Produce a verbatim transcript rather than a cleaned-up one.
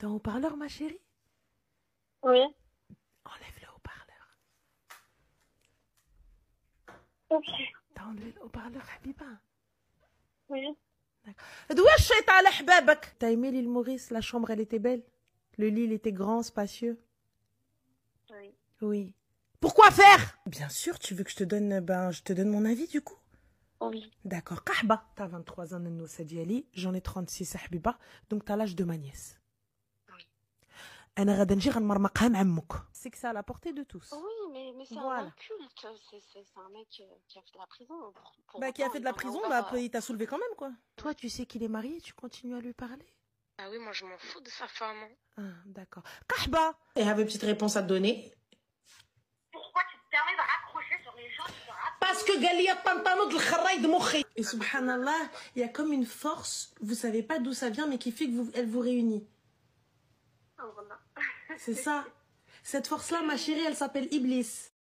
T'es en haut-parleur, ma chérie? Oui. Enlève le haut-parleur. Ok. T'as enlevé le haut-parleur, Habiba? Oui. D'où est-ce à la T'as aimé l'île Maurice? La chambre, elle était belle? Le lit, il était grand, spacieux? Oui. Oui. Pourquoi faire? Bien sûr, tu veux que je te donne, ben, je te donne mon avis du coup? Oui. D'accord. Kahba, t'as vingt-trois ans, Nano Sadiali, j'en ai trente-six, Habiba, donc t'as l'âge de ma nièce. Oui. C'est que c'est à la portée de tous. Oui, mais, mais c'est Voilà. un inculte. C'est un mec euh, qui a fait de la prison. Pour, pour Bah, qui a autant, fait de la il en a prison, ouvert, bah, euh, il t'a soulevé quand même, quoi. Toi, tu sais qu'il est marié, tu continues à lui parler? Ah oui, moi je m'en fous de sa femme. Ah, d'accord. Kahba! Et avait une petite réponse à te donner. Pourquoi tu te permets de raccrocher sur les gens qui te raccrochent? Parce que Galia Pantano de l'Kharraï de Mokhi. Et subhanallah, il y a comme une force, vous savez pas d'où ça vient, mais qui fait que vous, elle vous réunit. Oh, voilà. C'est ça. Cette force-là, ma chérie, elle s'appelle Iblis.